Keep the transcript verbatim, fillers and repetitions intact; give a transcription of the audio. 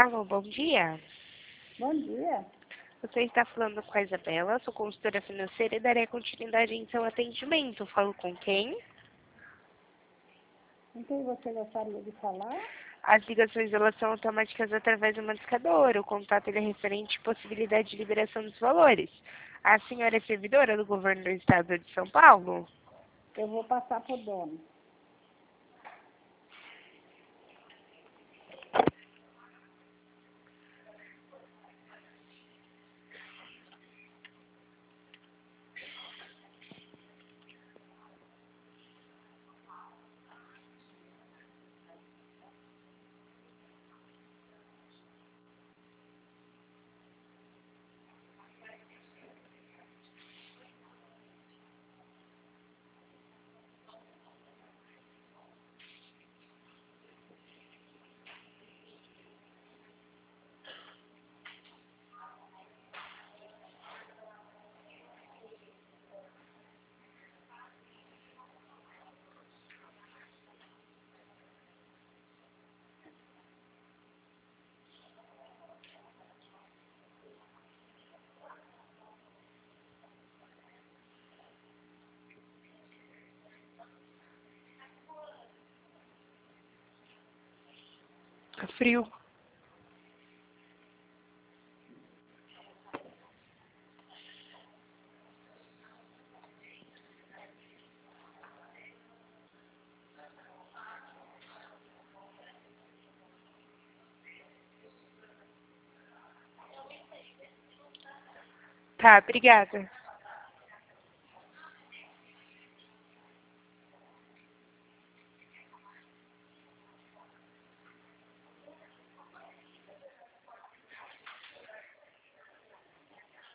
Alô, bom dia. Bom dia. Você está falando com a Isabela, sou consultora financeira e darei continuidade em seu atendimento. Falo com quem? Com quem você gostaria de falar? As ligações elas são automáticas através de uma discadora. O contato ele é referente à possibilidade de liberação dos valores. A senhora é servidora do governo do estado de São Paulo? Eu vou passar para o dono. Tá frio. Tá, obrigada.